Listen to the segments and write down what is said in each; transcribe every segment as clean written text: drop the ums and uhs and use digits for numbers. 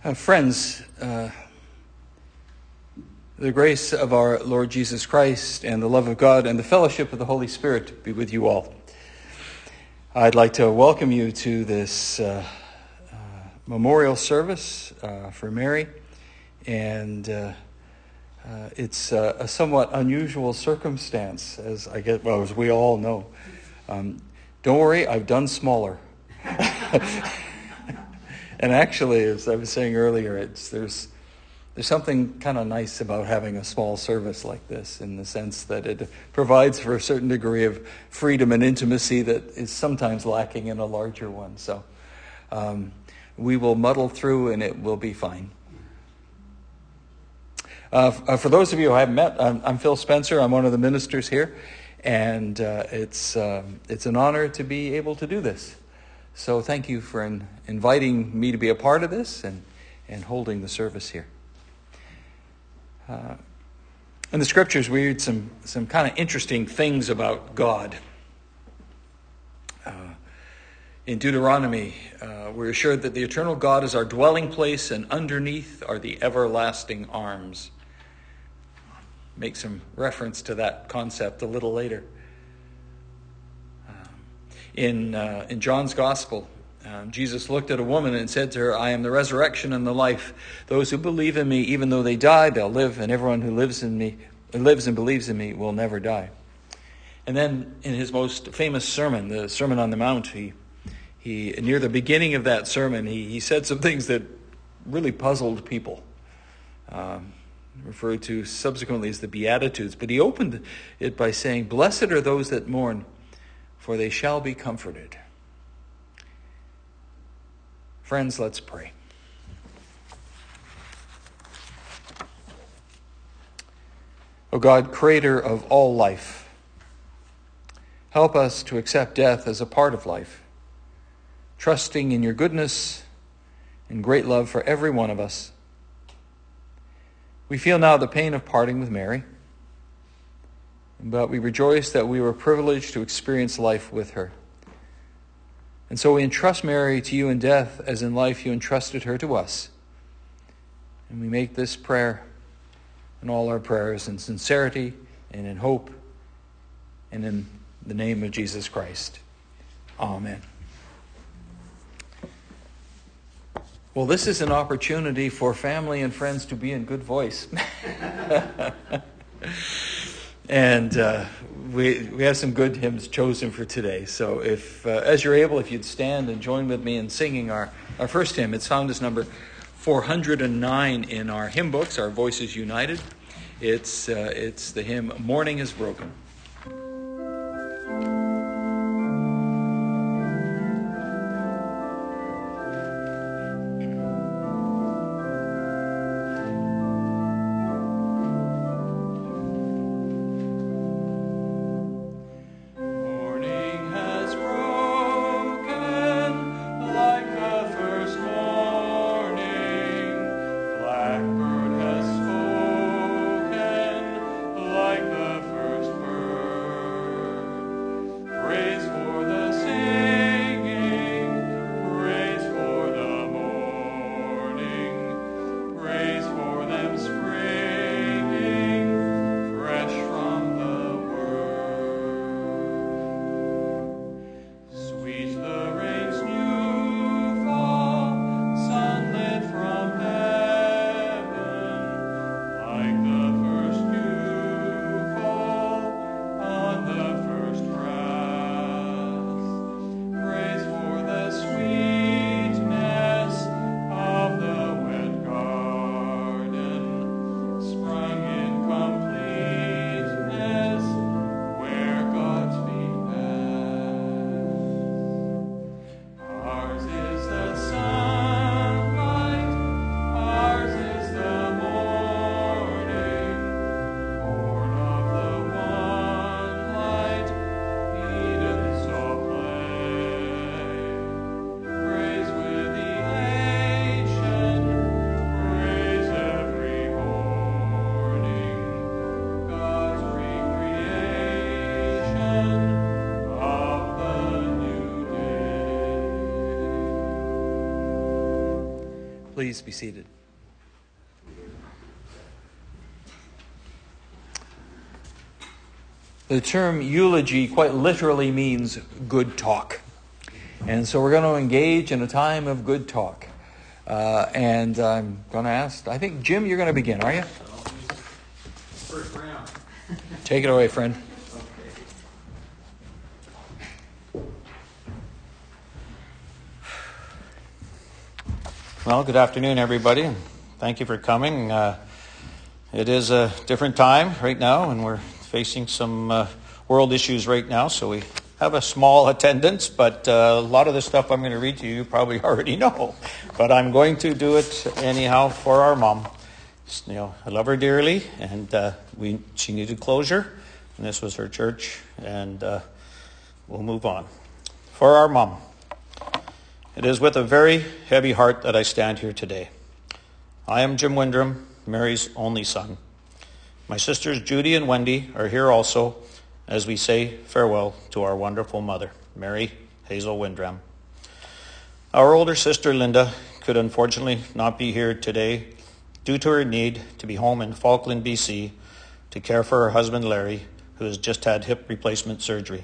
Friends, the grace of our Lord Jesus Christ and the love of God and the fellowship of the Holy Spirit be with you all. I'd like to welcome you to this memorial service for Mary, and it's a somewhat unusual circumstance, as we all know. Don't worry, I've done smaller. And actually, as I was saying earlier, there's something kind of nice about having a small service like this, in the sense that it provides for a certain degree of freedom and intimacy that is sometimes lacking in a larger one. So we will muddle through and it will be fine. For those of you who I haven't met, I'm Phil Spencer. I'm one of the ministers here, and it's an honor to be able to do this. So thank you for inviting me to be a part of this and holding the service here. In the scriptures, we read some kind of interesting things about God. In Deuteronomy, we're assured that the eternal God is our dwelling place, and underneath are the everlasting arms. Make some reference to that concept a little later. In John's Gospel, Jesus looked at a woman and said to her, "I am the resurrection and the life. Those who believe in me, even though they die, they'll live, and everyone who lives and believes in me will never die." And then in his most famous sermon, the Sermon on the Mount, he near the beginning of that sermon, he said some things that really puzzled people, referred to subsequently as the Beatitudes. But he opened it by saying, "Blessed are those that mourn, for they shall be comforted." Friends, let's pray. O God, creator of all life, help us to accept death as a part of life, trusting in your goodness and great love for every one of us. We feel now the pain of parting with Mary, but we rejoice that we were privileged to experience life with her. And so we entrust Mary to you in death as in life you entrusted her to us. And we make this prayer and all our prayers in sincerity and in hope and in the name of Jesus Christ. Amen. Well, this is an opportunity for family and friends to be in good voice. And we have some good hymns chosen for today. So if, as you're able, if you'd stand and join with me in singing our first hymn. It's found as number 409 in our hymn books, our Voices United. It's the hymn, "Morning is Broken." Blackbird has spoken like the first bird. Please be seated. The term eulogy quite literally means good talk. And so we're going to engage in a time of good talk. And I'm going to ask, I think, Jim, you're going to begin, are you? First round. Take it away, friend. Well, good afternoon, everybody. Thank you for coming. It is a different time right now, and we're facing some world issues right now, so we have a small attendance, but a lot of the stuff I'm going to read to you probably already know. But I'm going to do it anyhow for our mom. You know, I love her dearly, and she needed closure, and this was her church, and we'll move on. For our mom. It is with a very heavy heart that I stand here today. I am Jim Windram, Mary's only son. My sisters Judy and Wendy are here also as we say farewell to our wonderful mother, Mary Hazel Windram. Our older sister Linda could unfortunately not be here today due to her need to be home in Falkland, BC to care for her husband Larry, who has just had hip replacement surgery.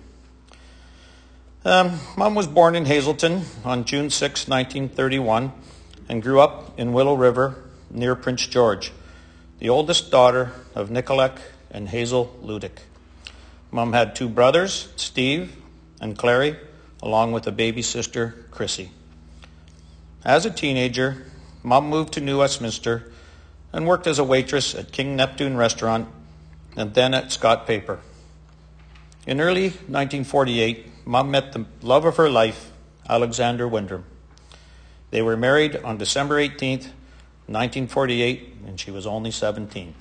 Mom was born in Hazelton on June 6, 1931, and grew up in Willow River near Prince George, the oldest daughter of Nicolette and Hazel Ludick. Mom had two brothers, Steve and Clary, along with a baby sister, Chrissy. As a teenager, Mom moved to New Westminster and worked as a waitress at King Neptune Restaurant and then at Scott Paper. In early 1948, Mom met the love of her life, Alexander Windram. They were married on December 18th, 1948, and she was only 17.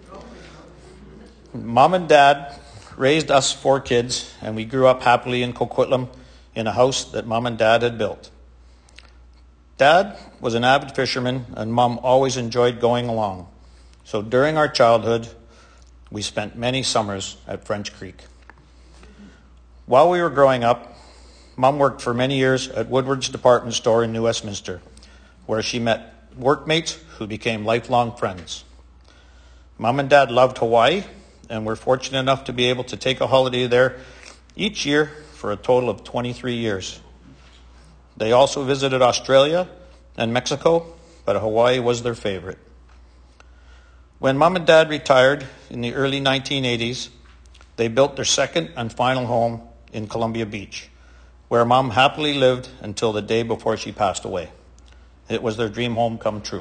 Mom and Dad raised us 4 kids, and we grew up happily in Coquitlam in a house that Mom and Dad had built. Dad was an avid fisherman, and Mom always enjoyed going along. So during our childhood, we spent many summers at French Creek. While we were growing up, Mom worked for many years at Woodward's department store in New Westminster, where she met workmates who became lifelong friends. Mom and Dad loved Hawaii and were fortunate enough to be able to take a holiday there each year for a total of 23 years. They also visited Australia and Mexico, but Hawaii was their favorite. When Mom and Dad retired in the early 1980s, they built their second and final home in Columbia Beach, where Mom happily lived until the day before she passed away. It was their dream home come true.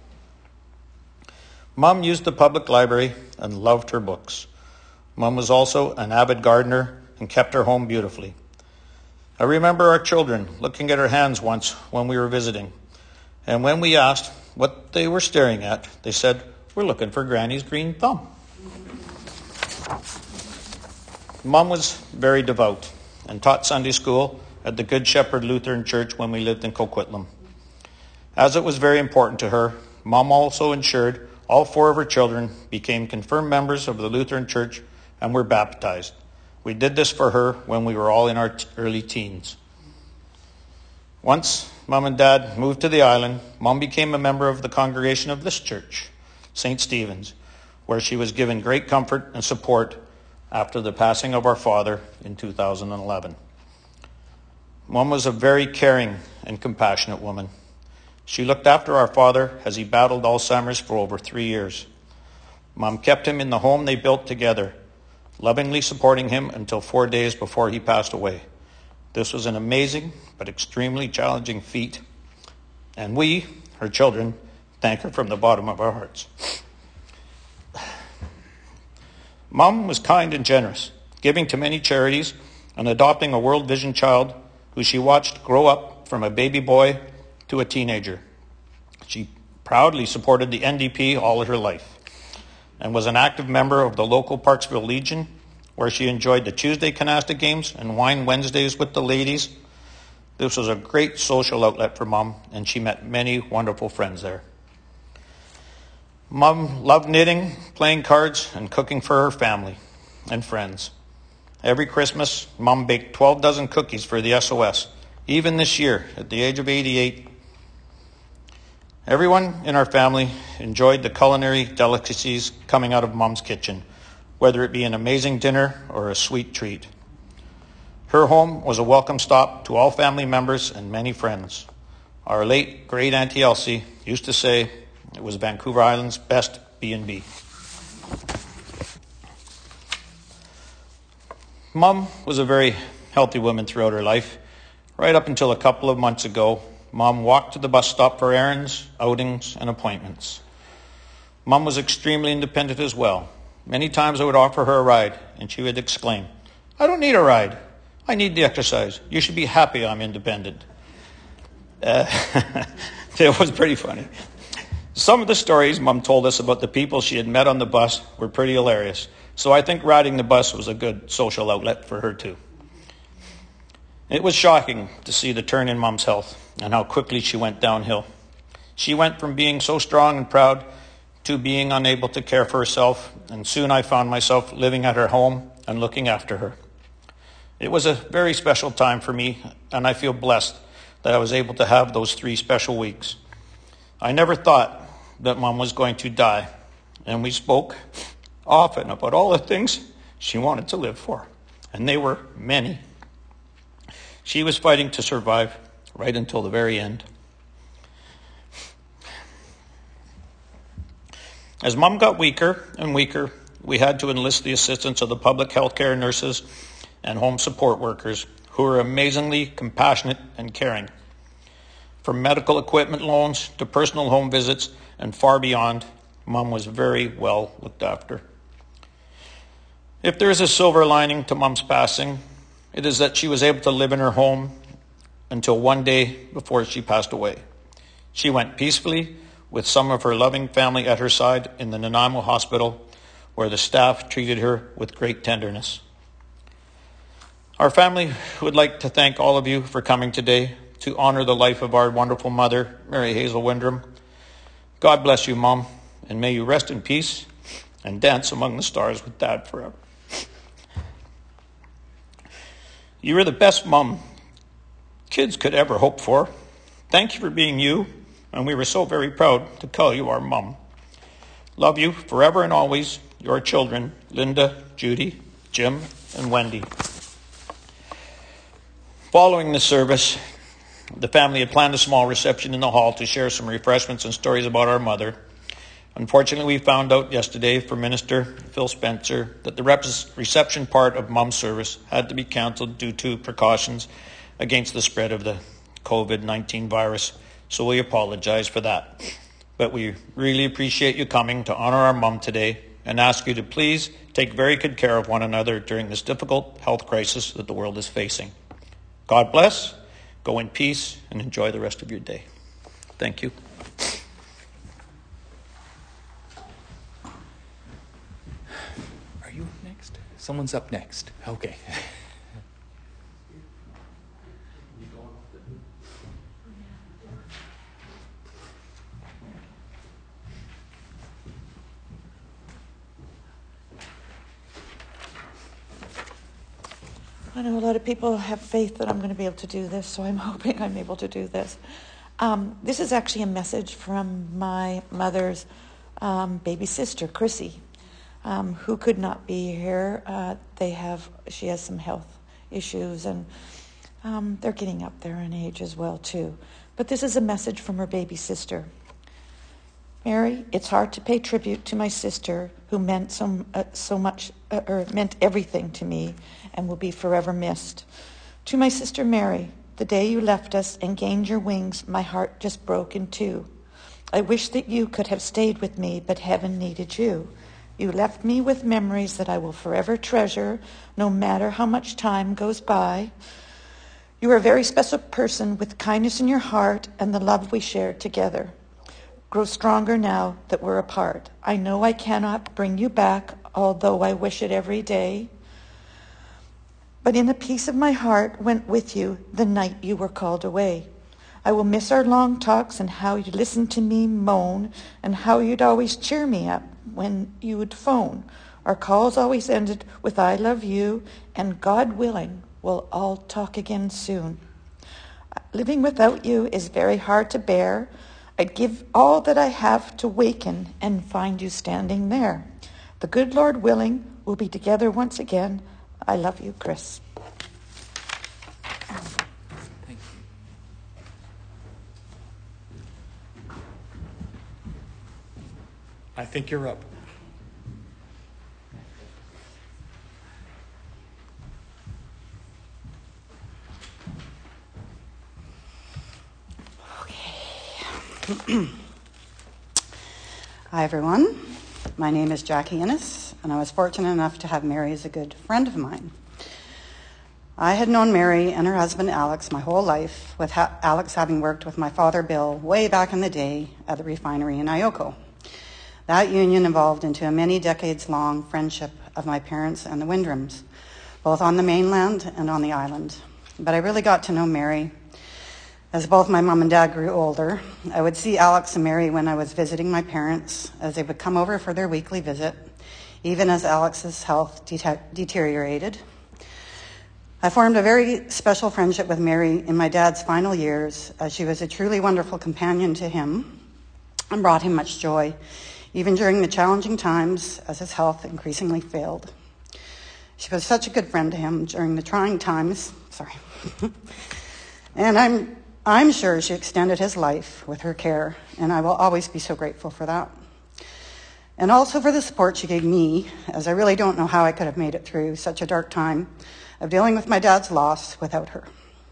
Mom used the public library and loved her books. Mom was also an avid gardener and kept her home beautifully. I remember our children looking at her hands once when we were visiting, and when we asked what they were staring at, they said, "We're looking for Granny's green thumb." Mom was very devout and taught Sunday school at the Good Shepherd Lutheran Church when we lived in Coquitlam. As it was very important to her, Mom also ensured all 4 of her children became confirmed members of the Lutheran Church and were baptized. We did this for her when we were all in our early teens. Once Mom and Dad moved to the island, Mom became a member of the congregation of this church, St. Stephen's, where she was given great comfort and support after the passing of our father in 2011. Mom was a very caring and compassionate woman. She looked after our father as he battled Alzheimer's for over 3 years. Mom kept him in the home they built together, lovingly supporting him until 4 days before he passed away. This was an amazing but extremely challenging feat, and we, her children, thank her from the bottom of our hearts. Mom was kind and generous, giving to many charities and adopting a World Vision child who she watched grow up from a baby boy to a teenager. She proudly supported the NDP all of her life and was an active member of the local Parksville Legion, where she enjoyed the Tuesday canasta games and wine Wednesdays with the ladies. This was a great social outlet for Mom, and she met many wonderful friends there. Mom loved knitting, playing cards, and cooking for her family and friends. Every Christmas, Mom baked 12 dozen cookies for the SOS. Even this year, at the age of 88, Everyone in our family enjoyed the culinary delicacies coming out of Mom's kitchen, whether it be an amazing dinner or a sweet treat. Her home was a welcome stop to all family members and many friends. Our late great Auntie Elsie used to say it was Vancouver Island's best B&B. Mom was a very healthy woman throughout her life. Right up until a couple of months ago, Mom walked to the bus stop for errands, outings, and appointments. Mom was extremely independent as well. Many times I would offer her a ride, and she would exclaim, "I don't need a ride. I need the exercise. You should be happy I'm independent." It was pretty funny. Some of the stories Mom told us about the people she had met on the bus were pretty hilarious, so I think riding the bus was a good social outlet for her too. It was shocking to see the turn in Mom's health and how quickly she went downhill. She went from being so strong and proud to being unable to care for herself, and soon I found myself living at her home and looking after her. It was a very special time for me, and I feel blessed that I was able to have those 3 special weeks. I never thought that Mom was going to die, and we spoke often about all the things she wanted to live for, and they were many. She was fighting to survive right until the very end. As Mom got weaker and weaker, we had to enlist the assistance of the public health care nurses and home support workers who were amazingly compassionate and caring. From medical equipment loans to personal home visits and far beyond, Mom was very well looked after. If there is a silver lining to Mom's passing, it is that she was able to live in her home until one day before she passed away. She went peacefully with some of her loving family at her side in the Nanaimo Hospital, where the staff treated her with great tenderness. Our family would like to thank all of you for coming today to honor the life of our wonderful mother, Mary Hazel Windram. God bless you, Mom, and may you rest in peace and dance among the stars with Dad forever. You were the best mom kids could ever hope for. Thank you for being you, and we were so very proud to call you our mom. Love you forever and always, your children, Linda, Judy, Jim, and Wendy. Following the service, the family had planned a small reception in the hall to share some refreshments and stories about our mother. Unfortunately, we found out yesterday from Minister Phil Spencer that the reception part of Mom's service had to be canceled due to precautions against the spread of the COVID-19 virus, so we apologize for that. But we really appreciate you coming to honor our mom today and ask you to please take very good care of one another during this difficult health crisis that the world is facing. God bless, go in peace, and enjoy the rest of your day. Thank you. Someone's up next. Okay. I know a lot of people have faith that I'm going to be able to do this, so I'm hoping I'm able to do this. This is actually a message from my mother's baby sister, Chrissy. Who could not be here. She has some health issues, and they're getting up there in age as well too. But this is a message from her baby sister. Mary, it's hard to pay tribute to my sister who meant so much, meant everything to me and will be forever missed. To my sister Mary, the day you left us and gained your wings, my heart just broke in two. I wish that you could have stayed with me, but heaven needed you. You left me with memories that I will forever treasure, no matter how much time goes by. You are a very special person with kindness in your heart and the love we shared together. Grow stronger now that we're apart. I know I cannot bring you back, although I wish it every day. But in the peace of my heart went with you the night you were called away. I will miss our long talks and how you listened to me moan and how you'd always cheer me up when you would phone. Our calls always ended with I love you, and God willing, we'll all talk again soon. Living without you is very hard to bear. I'd give all that I have to waken and find you standing there. The good Lord willing, we'll be together once again. I love you, Chris. Thank you. I think you're up. Hi, everyone. My name is Jackie Innes, and I was fortunate enough to have Mary as a good friend of mine. I had known Mary and her husband Alex my whole life, with Alex having worked with my father Bill way back in the day at the refinery in Ioko. That union evolved into a many decades-long friendship of my parents and the Windrams, both on the mainland and on the island. But I really got to know Mary as both my mom and dad grew older. I would see Alex and Mary when I was visiting my parents, as they would come over for their weekly visit, even as Alex's health deteriorated. I formed a very special friendship with Mary in my dad's final years, as she was a truly wonderful companion to him and brought him much joy, even during the challenging times as his health increasingly failed. She was such a good friend to him during the trying times. And I'm sure she extended his life with her care, and I will always be so grateful for that. And also for the support she gave me, as I really don't know how I could have made it through such a dark time of dealing with my dad's loss without her.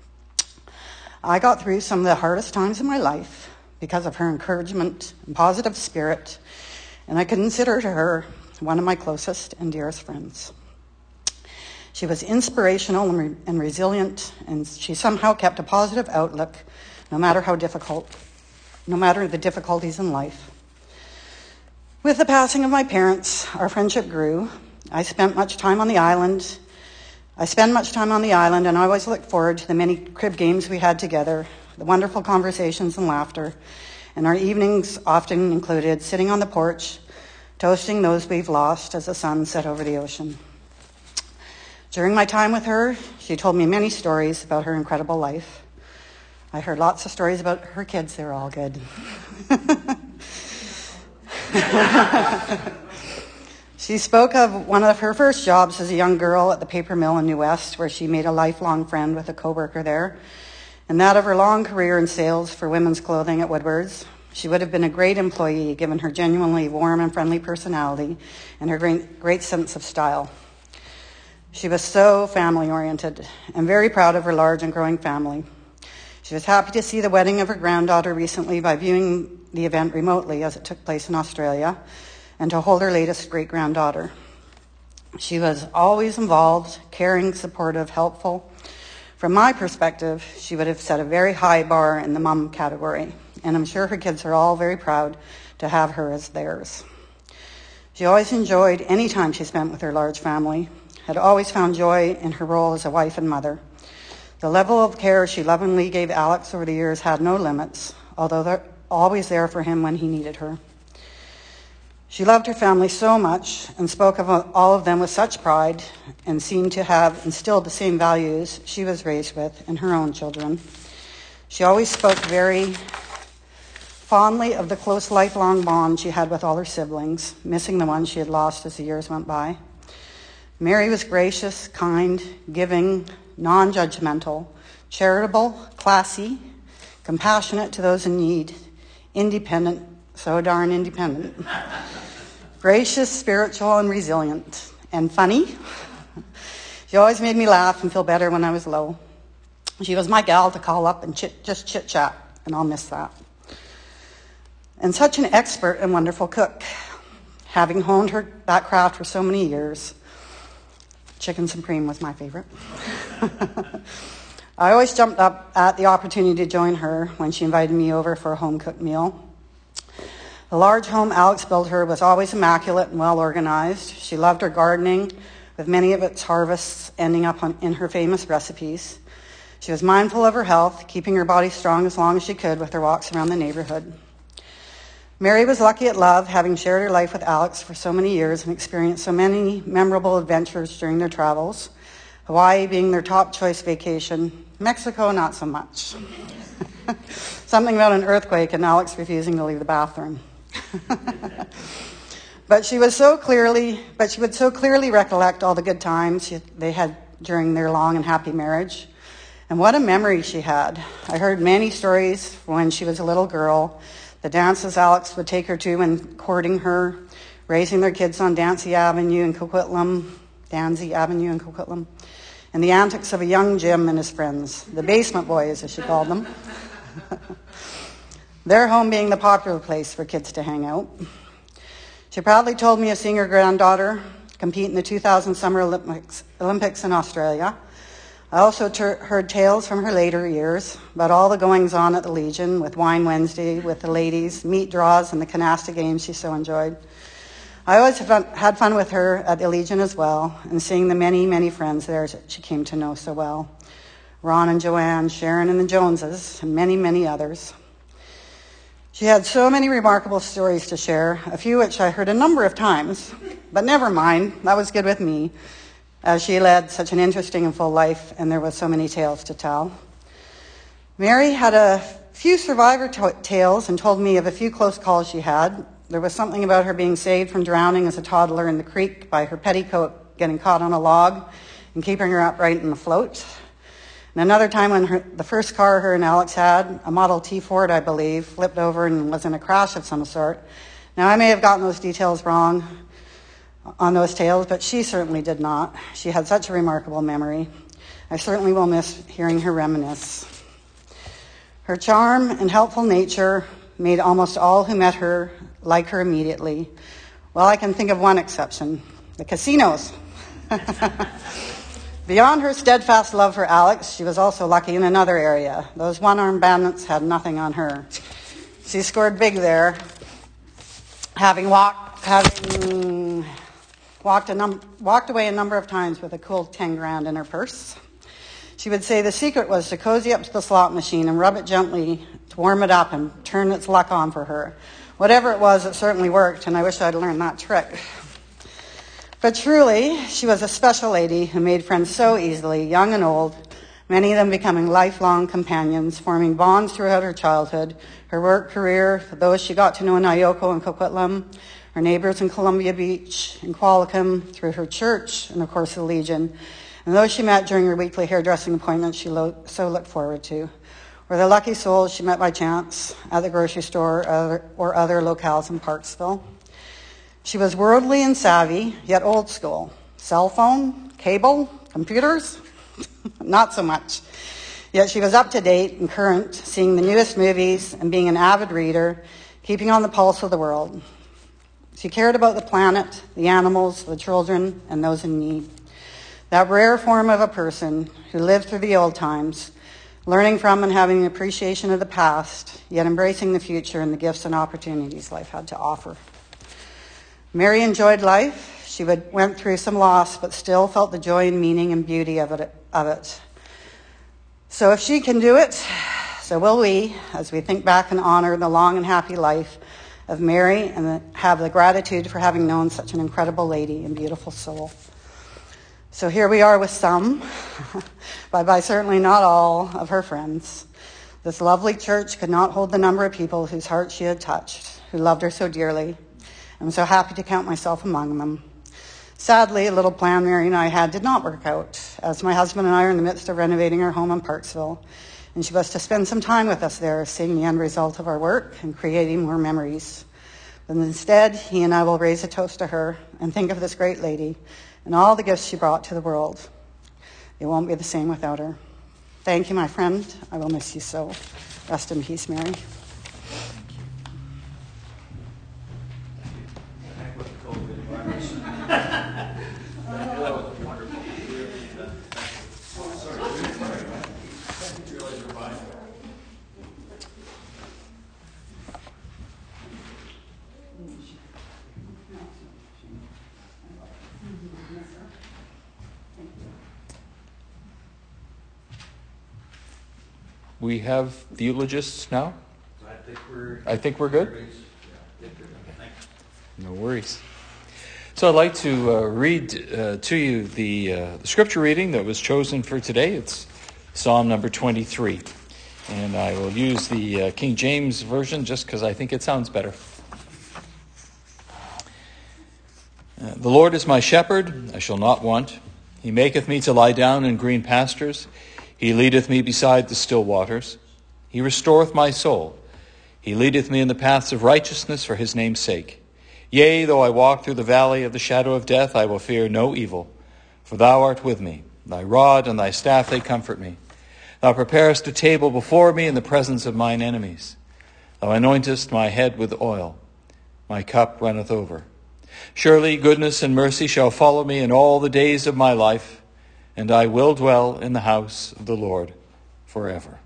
I got through some of the hardest times in my life because of her encouragement and positive spirit, and I consider her one of my closest and dearest friends. She was inspirational and resilient, and she somehow kept a positive outlook no matter the difficulties in life. With the passing of my parents, our friendship grew. I spend much time on the island, and I always look forward to the many crib games we had together, the wonderful conversations and laughter, and our evenings often included sitting on the porch, toasting those we've lost as the sun set over the ocean. During my time with her, she told me many stories about her incredible life. I heard lots of stories about her kids. They were all good. She spoke of one of her first jobs as a young girl at the paper mill in New West, where she made a lifelong friend with a coworker there, and that of her long career in sales for women's clothing at Woodward's. She would have been a great employee, given her genuinely warm and friendly personality and her great sense of style. She was so family-oriented and very proud of her large and growing family. She was happy to see the wedding of her granddaughter recently by viewing the event remotely as it took place in Australia, and to hold her latest great-granddaughter. She was always involved, caring, supportive, helpful. From my perspective, she would have set a very high bar in the mom category, and I'm sure her kids are all very proud to have her as theirs. She always enjoyed any time she spent with her large family, had always found joy in her role as a wife and mother. The level of care she lovingly gave Alex over the years had no limits, although they're always there for him when he needed her. She loved her family so much and spoke of all of them with such pride, and seemed to have instilled the same values she was raised with in her own children. She always spoke very fondly of the close lifelong bond she had with all her siblings, missing the ones she had lost as the years went by. Mary was gracious, kind, giving, non-judgmental, charitable, classy, compassionate to those in need, independent, so darn independent, gracious, spiritual, and resilient, and funny. She always made me laugh and feel better when I was low. She was my gal to call up and just chit-chat, and I'll miss that. And such an expert and wonderful cook, having honed that craft for so many years. Chicken supreme was my favorite. I always jumped up at the opportunity to join her when she invited me over for a home-cooked meal. The large home Alex built her was always immaculate and well-organized. She loved her gardening, with many of its harvests ending up in her famous recipes. She was mindful of her health, keeping her body strong as long as she could with her walks around the neighborhood. Mary was lucky at love, having shared her life with Alex for so many years and experienced so many memorable adventures during their travels, Hawaii being their top choice vacation, Mexico not so much. Something about an earthquake and Alex refusing to leave the bathroom. But she would so clearly recollect all the good times they had during their long and happy marriage. And what a memory she had. I heard many stories when she was a little girl, the dances Alex would take her to when courting her, raising their kids on Danzy Avenue in Coquitlam, and the antics of a young Jim and his friends, the basement boys, as she called them. Their home being the popular place for kids to hang out. She proudly told me of seeing her granddaughter compete in the 2000 Summer Olympics in Australia. I also heard tales from her later years about all the goings-on at the Legion, with Wine Wednesday, with the ladies, meat draws, and the canasta games she so enjoyed. I always had fun with her at the Legion as well, and seeing the many, many friends there that she came to know so well. Ron and Joanne, Sharon and the Joneses, and many, many others. She had so many remarkable stories to share, a few which I heard a number of times, but never mind, that was good with me, as she led such an interesting and full life, and there were so many tales to tell. Mary had a few survivor tales and told me of a few close calls she had. There was something about her being saved from drowning as a toddler in the creek by her petticoat getting caught on a log and keeping her upright in the float. And another time when the first car her and Alex had, a Model T Ford, I believe, flipped over and was in a crash of some sort. Now, I may have gotten those details wrong on those tales, but she certainly did not. She had such a remarkable memory. I certainly will miss hearing her reminisce. Her charm and helpful nature made almost all who met her like her immediately. Well, I can think of one exception, the casinos. Beyond her steadfast love for Alex, she was also lucky in another area. Those one-armed bandits had nothing on her. She scored big there, having walked away a number of times with a cool 10 grand in her purse. She would say the secret was to cozy up to the slot machine and rub it gently to warm it up and turn its luck on for her. Whatever it was, it certainly worked, and I wish I'd learned that trick. But truly, she was a special lady who made friends so easily, young and old, many of them becoming lifelong companions, forming bonds throughout her childhood, her work career, those she got to know in Ioko and Coquitlam, her neighbors in Columbia Beach, in Qualicum, through her church, and of course the Legion, and those she met during her weekly hairdressing appointments she so looked forward to, or the lucky souls she met by chance at the grocery store or other locales in Parksville. She was worldly and savvy, yet old school. Cell phone, cable, computers, not so much. Yet she was up to date and current, seeing the newest movies and being an avid reader, keeping on the pulse of the world. She cared about the planet, the animals, the children, and those in need. That rare form of a person who lived through the old times, learning from and having an appreciation of the past, yet embracing the future and the gifts and opportunities life had to offer. Mary enjoyed life. She went through some loss, but still felt the joy and meaning and beauty of it. So if she can do it, so will we, as we think back and honor the long and happy life of Mary and have the gratitude for having known such an incredible lady and beautiful soul. So here we are with some, but by certainly not all, of her friends. This lovely church could not hold the number of people whose hearts she had touched, who loved her so dearly. I'm so happy to count myself among them. Sadly, a little plan Mary and I had did not work out, as my husband and I are in the midst of renovating our home in Parksville, and she was to spend some time with us there, seeing the end result of our work and creating more memories. But instead, he and I will raise a toast to her and think of this great lady and all the gifts she brought to the world. It won't be the same without her. Thank you, my friend. I will miss you so. Rest in peace, Mary. We have the eulogists now? I think we're good? No worries. So I'd like to read to you the scripture reading that was chosen for today. It's Psalm number 23. And I will use the King James Version just because I think it sounds better. The Lord is my shepherd, I shall not want. He maketh me to lie down in green pastures. He leadeth me beside the still waters. He restoreth my soul. He leadeth me in the paths of righteousness for his name's sake. Yea, though I walk through the valley of the shadow of death, I will fear no evil. For thou art with me. Thy rod and thy staff, they comfort me. Thou preparest a table before me in the presence of mine enemies. Thou anointest my head with oil. My cup runneth over. Surely goodness and mercy shall follow me in all the days of my life, and I will dwell in the house of the Lord forever.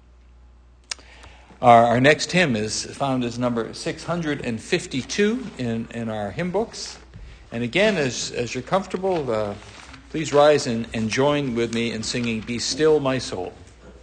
Our next hymn is found as number 652 in our hymn books. And again, as you're comfortable, please rise and join with me in singing Be Still My Soul.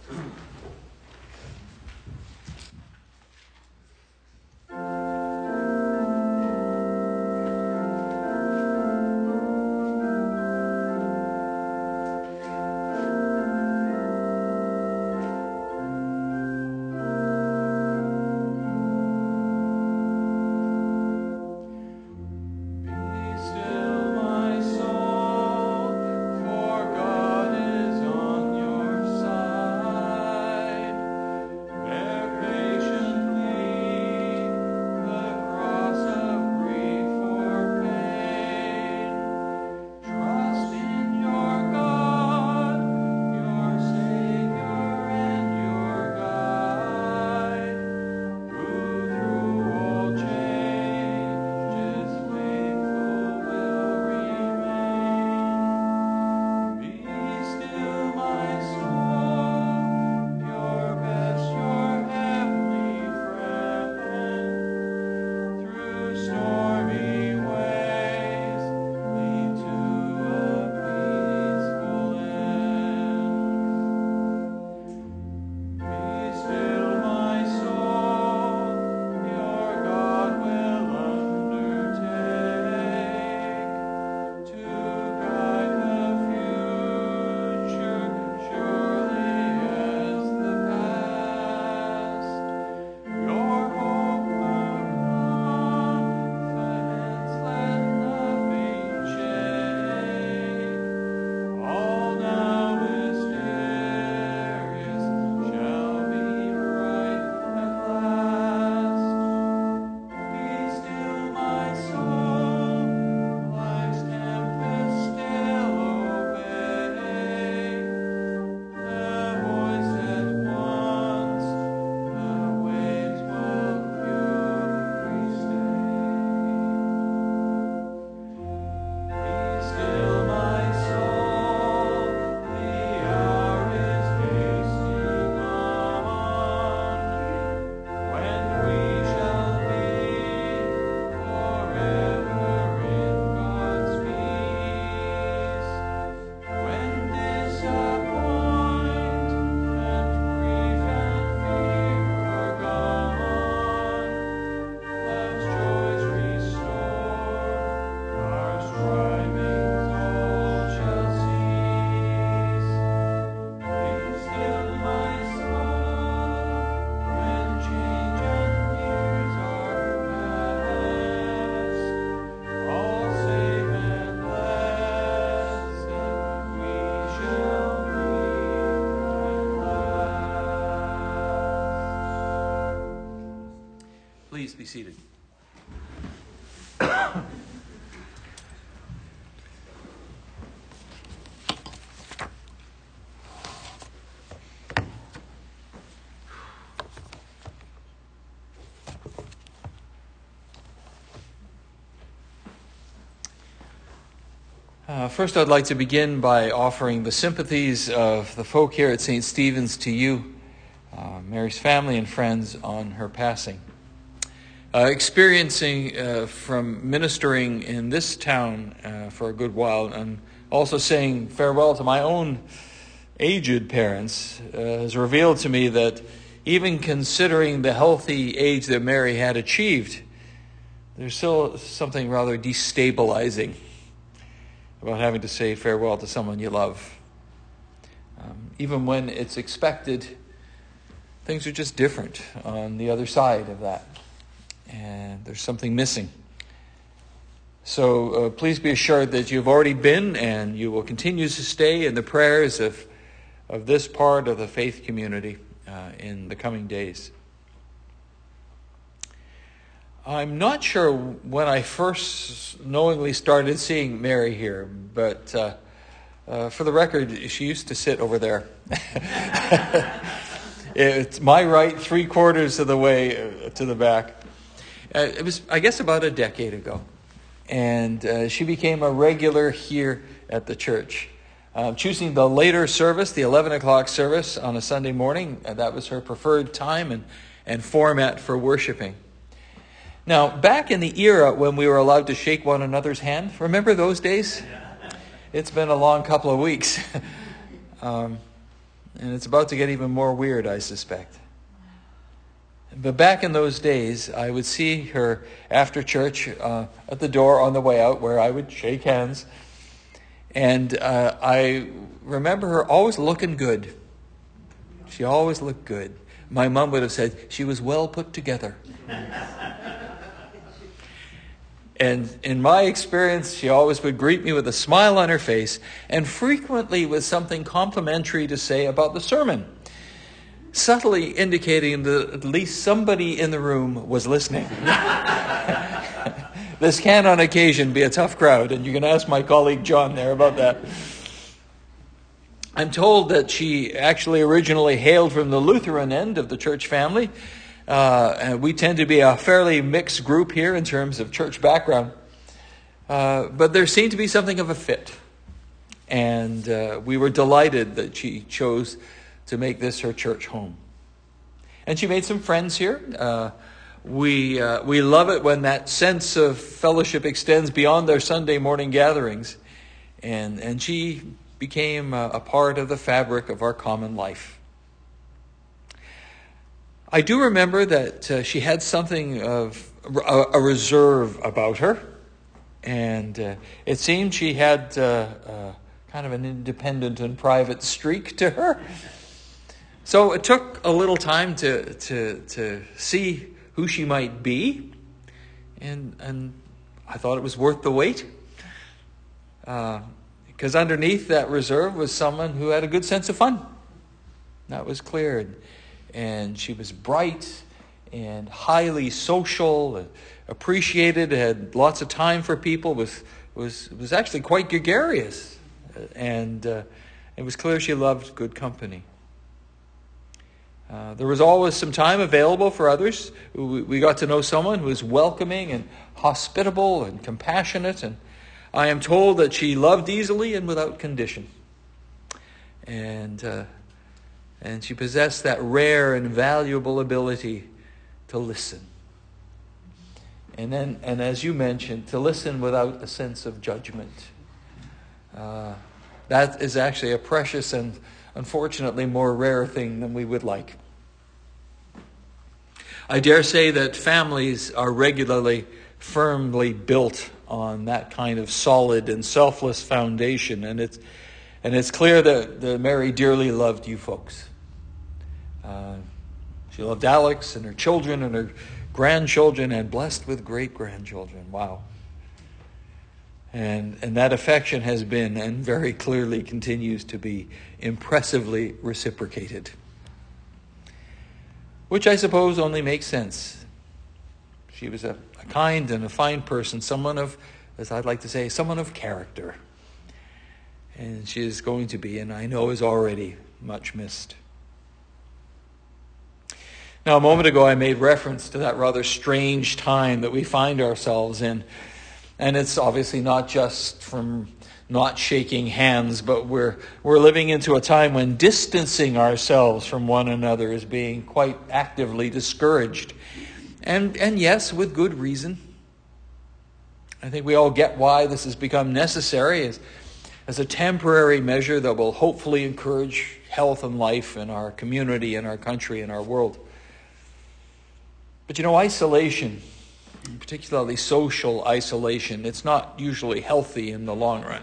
Please be seated. First, I'd like to begin by offering the sympathies of the folk here at St. Stephen's to you, Mary's family and friends, on her passing. Experiencing from ministering in this town for a good while, and also saying farewell to my own aged parents, has revealed to me that even considering the healthy age that Mary had achieved, there's still something rather destabilizing about having to say farewell to someone you love. Even when it's expected, things are just different on the other side of that. And there's something missing. So please be assured that you've already been and you will continue to stay in the prayers of this part of the faith community in the coming days. I'm not sure when I first knowingly started seeing Mary here, but for the record, she used to sit over there. It's my right, 3/4 of the way to the back. It was, I guess, about a decade ago. And she became a regular here at the church. Choosing the later service, the 11 o'clock service on a Sunday morning, that was her preferred time and format for worshiping. Now, back in the era when we were allowed to shake one another's hand, remember those days? It's been a long couple of weeks. And it's about to get even more weird, I suspect. But back in those days, I would see her after church at the door on the way out where I would shake hands. And I remember her always looking good. She always looked good. My mom would have said she was well put together. And in my experience, she always would greet me with a smile on her face and frequently with something complimentary to say about the sermon, subtly indicating that at least somebody in the room was listening. This can on occasion be a tough crowd, and you can ask my colleague John there about that. I'm told that she actually originally hailed from the Lutheran end of the church family. And we tend to be a fairly mixed group here in terms of church background. But there seemed to be something of a fit. And we were delighted that she chose to make this her church home. And she made some friends here. We love it when that sense of fellowship extends beyond their Sunday morning gatherings. And she became a part of the fabric of our common life. I do remember that she had something of a reserve about her. And it seemed she had kind of an independent and private streak to her. So it took a little time to see who she might be. And I thought it was worth the wait. Because underneath that reserve was someone who had a good sense of fun. That was clear. And she was bright and highly social, appreciated, had lots of time for people, was actually quite gregarious. And it was clear she loved good company. There was always some time available for others. We got to know someone who was welcoming and hospitable and compassionate. And I am told that she loved easily and without condition. And she possessed that rare and valuable ability to listen. And as you mentioned, to listen without a sense of judgment. That is actually a precious and unfortunately more rare thing than we would like. I dare say that families are regularly firmly built on that kind of solid and selfless foundation. And it's clear that Mary dearly loved you folks. She loved Alex and her children and her grandchildren and blessed with great-grandchildren. Wow. And that affection has been and very clearly continues to be impressively reciprocated. Which I suppose only makes sense. She was a kind and a fine person, someone of, as I'd like to say, someone of character. And she is going to be, and I know is already, much missed. Now, a moment ago, I made reference to that rather strange time that we find ourselves in. And it's obviously not just from not shaking hands, but we're living into a time when distancing ourselves from one another is being quite actively discouraged. And yes, with good reason. I think we all get why this has become necessary as a temporary measure that will hopefully encourage health and life in our community, in our country, in our world. But isolation, particularly social isolation, it's not usually healthy in the long run.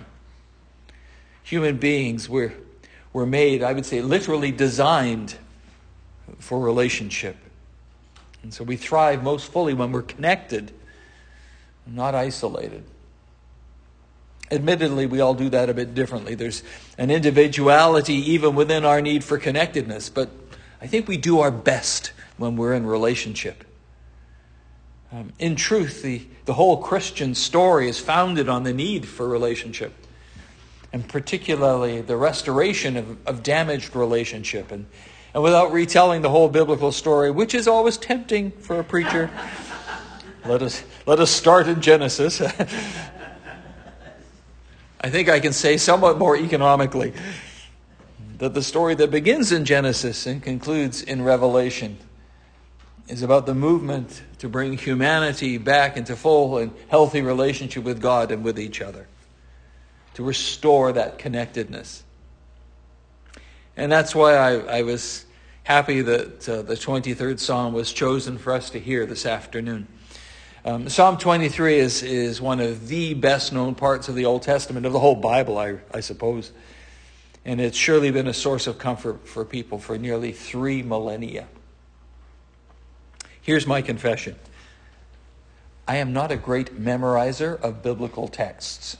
Human beings, we're made, I would say, literally designed for relationship. And so we thrive most fully when we're connected, not isolated. Admittedly, we all do that a bit differently. There's an individuality even within our need for connectedness, but I think we do our best when we're in relationship. In truth, the whole Christian story is founded on the need for relationship, and particularly the restoration of damaged relationship. And without retelling the whole biblical story, which is always tempting for a preacher, let us start in Genesis. I think I can say somewhat more economically that the story that begins in Genesis and concludes in Revelation is about the movement to bring humanity back into full and healthy relationship with God and with each other, to restore that connectedness. And that's why I was happy that the 23rd Psalm was chosen for us to hear this afternoon. Psalm 23 is one of the best known parts of the Old Testament, of the whole Bible, I suppose. And it's surely been a source of comfort for people for nearly 3 millennia. Here's my confession. I am not a great memorizer of biblical texts.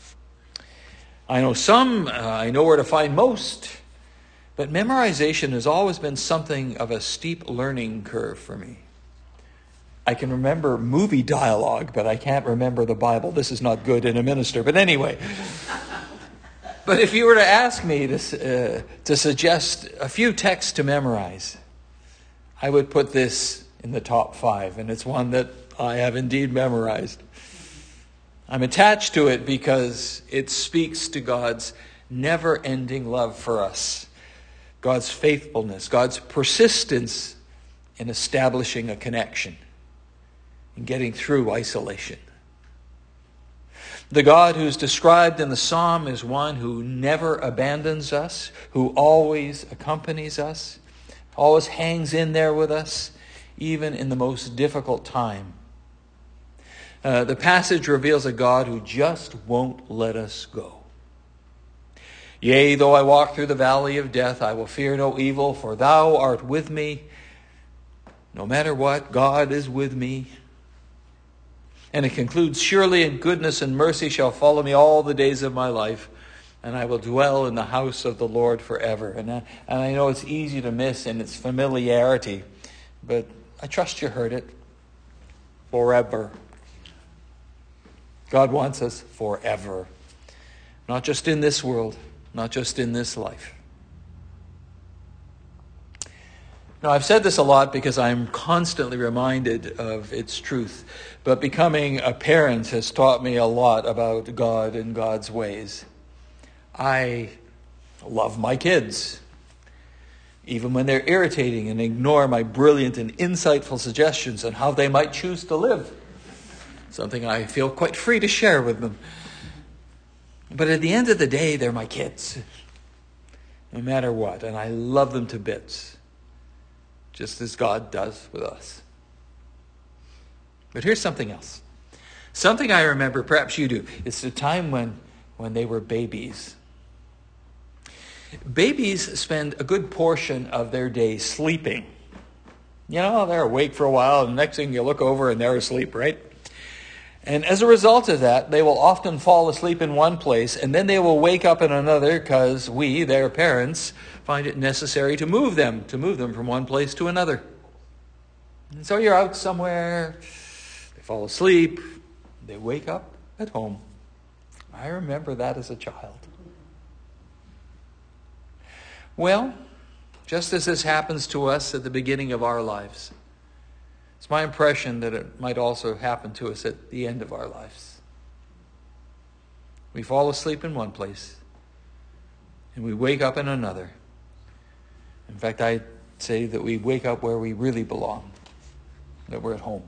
I know some, I know where to find most, but memorization has always been something of a steep learning curve for me. I can remember movie dialogue, but I can't remember the Bible. This is not good in a minister, but anyway. But if you were to ask me to suggest a few texts to memorize, I would put this in the top 5, and it's one that I have indeed memorized. I'm attached to it because it speaks to God's never-ending love for us, God's faithfulness, God's persistence in establishing a connection, in getting through isolation. The God who's described in the psalm is one who never abandons us, who always accompanies us, always hangs in there with us, even in the most difficult time. The passage reveals a God who just won't let us go. Yea, though I walk through the valley of death, I will fear no evil, for thou art with me. No matter what, God is with me. And it concludes, surely in goodness and mercy shall follow me all the days of my life, and I will dwell in the house of the Lord forever. And I know it's easy to miss in its familiarity, but I trust you heard it. Forever. God wants us forever. Not just in this world, not just in this life. Now, I've said this a lot because I'm constantly reminded of its truth. But becoming a parent has taught me a lot about God and God's ways. I love my kids, even when they're irritating and ignore my brilliant and insightful suggestions on how they might choose to live. Something I feel quite free to share with them. But at the end of the day, they're my kids, no matter what. And I love them to bits, just as God does with us. But here's something else. Something I remember, perhaps you do. It's the time when they were babies. Babies spend a good portion of their day sleeping. You know, they're awake for a while, and the next thing you look over and they're asleep, right? And as a result of that, they will often fall asleep in one place, and then they will wake up in another because we, their parents, find it necessary to move them from one place to another. And so you're out somewhere, they fall asleep, they wake up at home. I remember that as a child. Well, just as this happens to us at the beginning of our lives, it's my impression that it might also happen to us at the end of our lives. We fall asleep in one place, and we wake up in another. In fact, I'd say that we wake up where we really belong, that we're at home.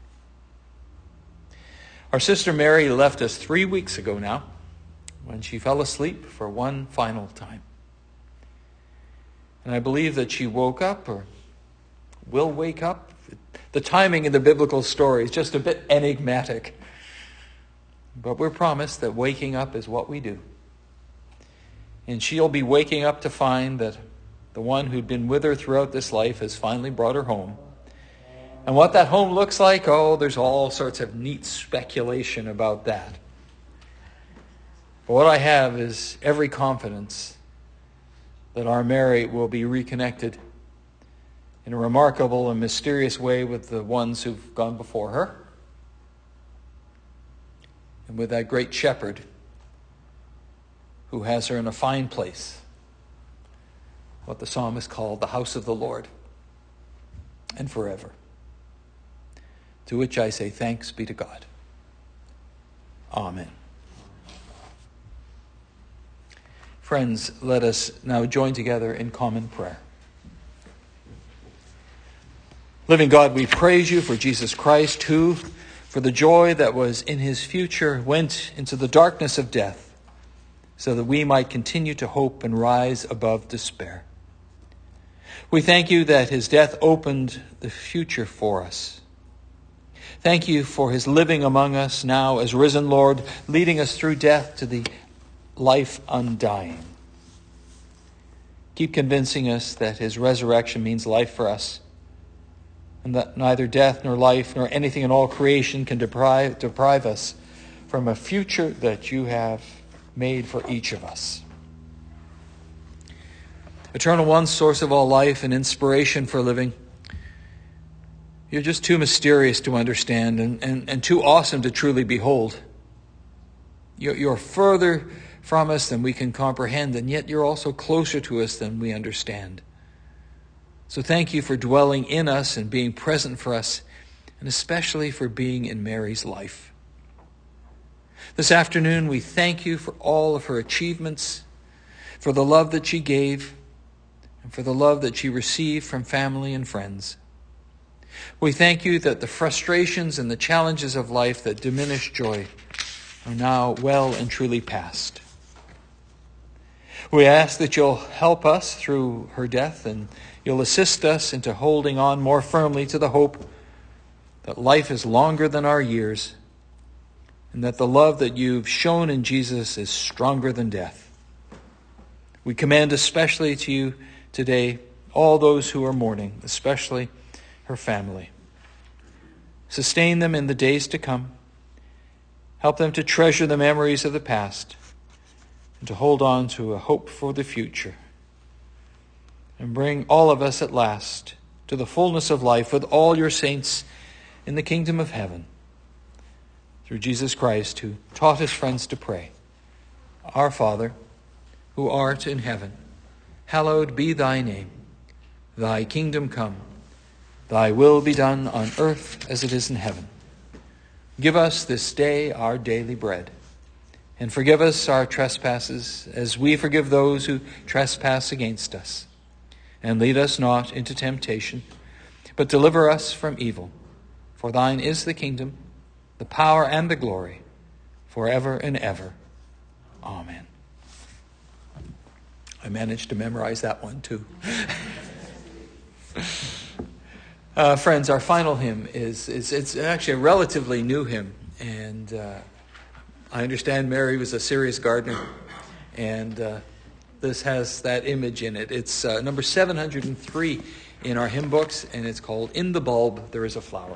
Our sister Mary left us 3 weeks ago now, when she fell asleep for one final time. And I believe that she woke up, or will wake up. The timing in the biblical story is just a bit enigmatic. But we're promised that waking up is what we do. And she'll be waking up to find that The one who'd been with her throughout this life has finally brought her home. And what that home looks like, there's all sorts of neat speculation about that. But what I have is every confidence that our Mary will be reconnected in a remarkable and mysterious way with the ones who've gone before her, and with that great shepherd who has her in a fine place, what the psalmist called the house of the Lord, and forever. To which I say thanks be to God. Amen. Friends, let us now join together in common prayer. Living God, we praise you for Jesus Christ, who, for the joy that was in his future, went into the darkness of death, so that we might continue to hope and rise above despair. We thank you that his death opened the future for us. Thank you for his living among us now as risen Lord, leading us through death to the life undying. Keep convincing us that his resurrection means life for us, and that neither death nor life nor anything in all creation can deprive us from a future that you have made for each of us. Eternal One, source of all life and inspiration for living, you're just too mysterious to understand and too awesome to truly behold. You're further from us than we can comprehend, and yet you're also closer to us than we understand. So thank you for dwelling in us and being present for us, and especially for being in Mary's life. This afternoon, we thank you for all of her achievements, for the love that she gave, and for the love that she received from family and friends. We thank you that the frustrations and the challenges of life that diminish joy are now well and truly past. We ask that you'll help us through her death, and you'll assist us into holding on more firmly to the hope that life is longer than our years, and that the love that you've shown in Jesus is stronger than death. We commend especially to you today all those who are mourning, especially her family. Sustain them in the days to come. Help them to treasure the memories of the past and to hold on to a hope for the future. And bring all of us at last to the fullness of life with all your saints in the kingdom of heaven. Through Jesus Christ, who taught his friends to pray. Our Father, who art in heaven, hallowed be thy name. Thy kingdom come. Thy will be done on earth as it is in heaven. Give us this day our daily bread. And forgive us our trespasses as we forgive those who trespass against us. And lead us not into temptation, but deliver us from evil. For thine is the kingdom, the power, and the glory, forever and ever. Amen. I managed to memorize that one too. Friends, our final hymn it's actually a relatively new hymn. And I understand Mary was a serious gardener. And this has that image in it. It's number 703 in our hymn books, and it's called In the Bulb There Is a Flower.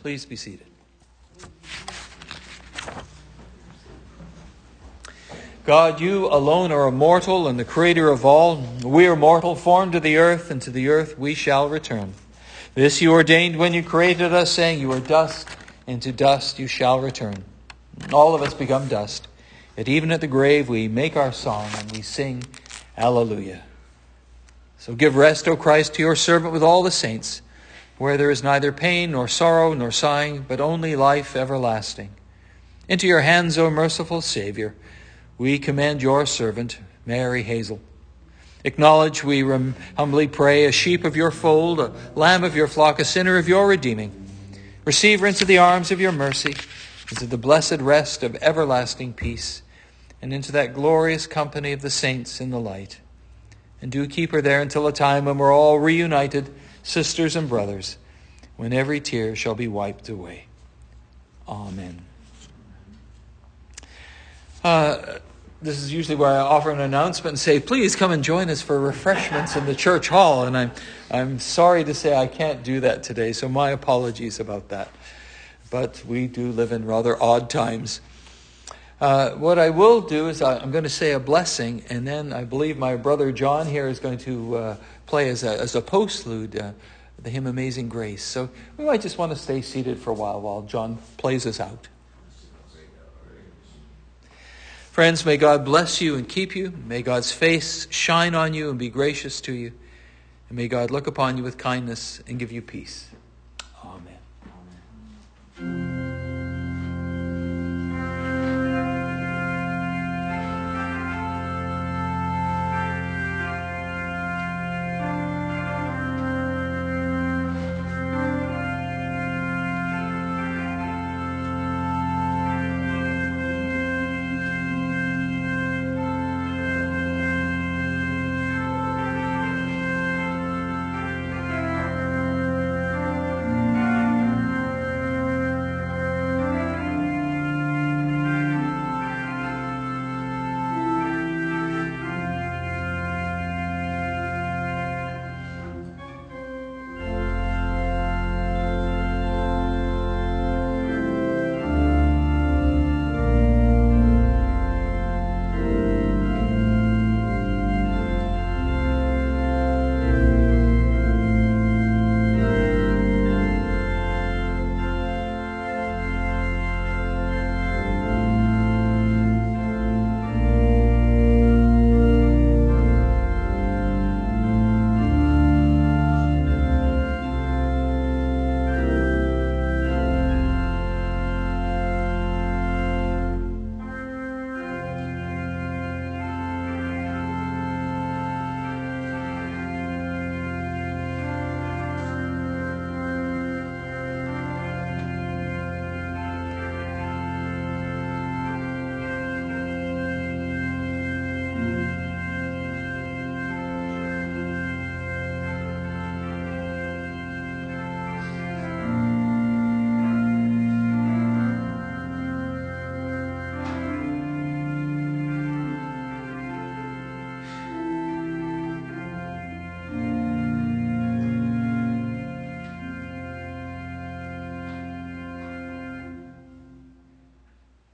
Please be seated. God, you alone are immortal and the creator of all. We are mortal, formed to the earth, and to the earth we shall return. This you ordained when you created us, saying, you are dust, and to dust you shall return. All of us become dust, yet even at the grave we make our song, and we sing, Alleluia. So give rest, O Christ, to your servant with all the saints, where there is neither pain, nor sorrow, nor sighing, but only life everlasting. Into your hands, O merciful Savior, we commend your servant, Mary Hazel. Acknowledge, we humbly pray, a sheep of your fold, a lamb of your flock, a sinner of your redeeming. Receive her into the arms of your mercy, into the blessed rest of everlasting peace, and into that glorious company of the saints in the light. And do keep her there until a time when we're all reunited, sisters and brothers, when every tear shall be wiped away. Amen. This is usually where I offer an announcement and say, please come and join us for refreshments in the church hall. And I'm sorry to say I can't do that today, so my apologies about that. But we do live in rather odd times. What I will do is I'm going to say a blessing, and then I believe my brother John here is going to play as a postlude the hymn Amazing Grace. So we might just want to stay seated for a while John plays us out. Friends, may God bless you and keep you. May God's face shine on you and be gracious to you. And may God look upon you with kindness and give you peace. Amen.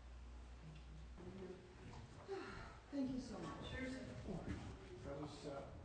Thank you so much. That was